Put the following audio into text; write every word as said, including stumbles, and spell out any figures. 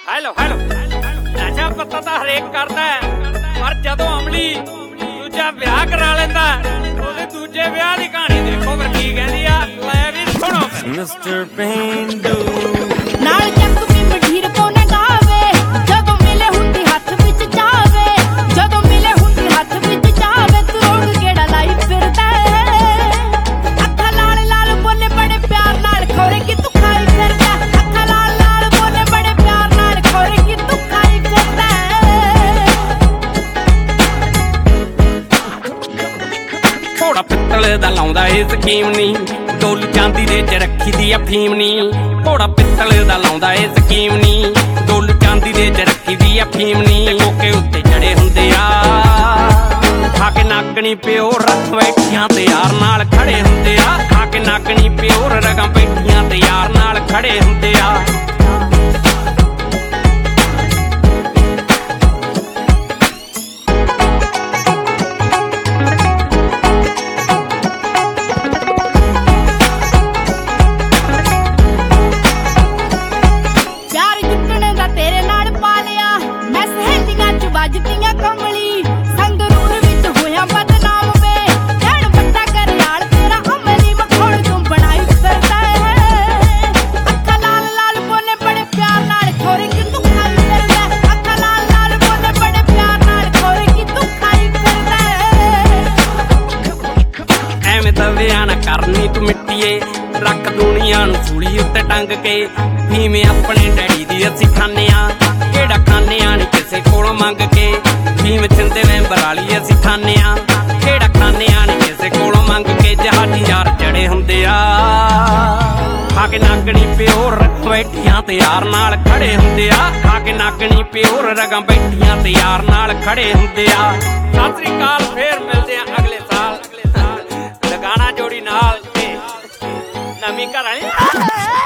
Hello hello ਨਸ਼ਾ ਪੱਤਾ ਤਾਂ ਹਰੇਕ ਕਰਦਾ ਪਰ ਜਦੋਂ ਅਮਲੀ ਦੂਜਾ ਵਿਆਹ ਕਰਾ ਲੈਂਦਾ ਉਹਦੇ ਦੂਜੇ ਵਿਆਹ ਦੀ ਕਹਾਣੀ ਦੇਖੋ ਫਿਰ ਕੀ ਕਹਿੰਦੀ ਆ। ਲੈ ਵੀ ਸੁਣੋ ਮਿਸਟਰ ਪੇਂਡੂ ਨਾਲ ਚੱਕ ਵੀ ਮਠੀਰ ਕੋਨੇ ਗਾਵੇ ਜਦੋਂ ਮਿਲੇ ਹੁੰਦੀ ਹੱਥ ਵਿੱਚ ਜਾਵੇ ਜਦੋਂ ਮਿਲੇ ਹੁੰਦੀ ਹੱਥ ਵਿੱਚ ਜਾਵੇ ਤੂੰ ਰੋਗ ਕਿਹੜਾ ਲਾਈ ਫਿਰਦਾ ਅੱਖਾਂ ਲਾਲ ਲਾਲ ਬੋਲੇ ਬੜੇ ਪਿਆਰ ਨਾਲ ਖੋਰੇ ਕਿ ਤੂੰ ਖਾਈ ਫਿਰਦਾ ਅੱਖਾਂ ਲਾਲ ਲਾਲ ਬੋਲੇ ਬੜੇ ਪਿਆਰ ਨਾਲ ਖੋਰੇ ਕਿ ਤੂੰ ਖਾਈ ਫਿਰਦਾ ਘੋੜਾ ਪਿੱਤਲ ਦਾ ਲਾਉਂਦਾ ਇਹ ਸਕੀਮ ਨੀ ਡੋਲ ਚਾਂਦੀ ਦੇ ਚ ਰੱਖੀ ਦੀ ਅਫੀਮ ਨੀ ਘੋੜਾ ਪਿੱਤਲ ਦਾ ਲਾਉਂਦਾ ਇਹ ਸਕੀਮ ਨੀ ਡੋਲ ਚਾਂਦੀ ਦੇ ਚ ਰੱਖੀ ਦੀ ਅਫੀਮ ਨੀ ਕੋਕੇ ਉੱਤੇ ਚੜੇ ਹੁੰਦੇ ਆ ਖਾ ਕੇ ਨਾਗਣੀ ਪਿਓ ਰੱਖ ਬੈਠੀਆਂ ਤੇ ਯਾਰ ਨਾਲ ਖੜੇ ਹੁੰਦੇ ਆ ਖਾ ਕੇ ਨਾਗਣੀ ਪਿਓ ਰਗਾਂ ਬੈਠੀਆਂ ਤੇ ਯਾਰ ਨਾਲ ਖੜੇ ਹੁੰਦੇ ਆ। ਵੱਜਦੀਆਂ ਕਮਲੀ ਸੰਗਰੂਰ ਵਿੱਚ ਹੋਇਆ ਬਦਨਾਮ ਵੇ ਕਹਿਣ ਵੱਡਾ ਘਰਿਆਲ ਤੇਰਾ ਅਮਲੀ ਮਖੌਲ ਤੂੰ ਬਣਾਈ ਫਿਰਦਾ ਅੱਖਾਂ ਲਾਲ ਲਾਲ ਬੋਲੇ ਬੜੇ ਪਿਆਰ ਨਾਲ ਖੋਰੇ ਕਿ ਤੂੰ ਖਾਈ ਫਿਰਦਾ ਅੱਖਾਂ ਲਾਲ ਲਾਲ ਬੋਲੇ ਬੜੇ ਪਿਆਰ ਨਾਲ ਖੋਰੇ ਕਿ ਤੂੰ ਖਾਈ ਫਿਰਦਾ ਐਵੇਂ ਦਵਿਆਂ ਨਾ ਕਰਨੀ ਤੂੰ ਮਿੱਟੀਏ ਰੱਖ ਦੁਨੀਆ ਨੂੰ ਸੂਲੀ ਉੱਤੇ ਟੰਗ ਕੇ ਫੀਮੇ ਆਪਣੇ ਡੈਡੀ ਦੀ ਅਸੀਂ ਖਾਂਦੇ ਆ ਕਿਹੜਾ ਖਾਂਦੇ ਆ ਨੀ ਕਿਸੇ ਕੋਲੋਂ ਮੰਗ ਕੇ ਫੀਮ ਛਿੰਦੇ ਮੈਂਬਰ ਵਾਲੀ ਅਸੀਂ ਖਾਂਦੇ ਆ ਕਿਹੜਾ ਖਾਂਦੇ ਆ ਨੀ ਕਿਸੇ ਕੋਲੋਂ ਮੰਗ ਕੇ ਜਹਾਜੀ ਯਾਰ ਚੜੇ ਹੁੰਦੇ ਆ ਖਾ ਕੇ ਨਾਗਣੀ ਪਿਓ ਰੱਖ ਬੈਠੀਆਂ ਤੇ ਯਾਰ ਨਾਲ ਖੜੇ ਹੁੰਦੇ ਆ ਖਾ ਕੇ ਨਾਗਣੀ ਪਿਓ ਰਗਾਂ ਬੈਠੀਆਂ ਤੇ ਯਾਰ ਨਾਲ ਖੜੇ ਹੁੰਦੇ ਆ। ਸਤਿ ਸ੍ਰੀ ਅਕਾਲ ਫੇਰ ਮਿਲਦੇ ਆ ਅਗਲੇ ਸਾਲ ਅਗਲੇ ਸਾਲ ਲਗਾਣਾ ਜੋੜੀ ਨਾਲ ਤੇ ਨਵੀਂ ਘਰ ਵਾਲੀ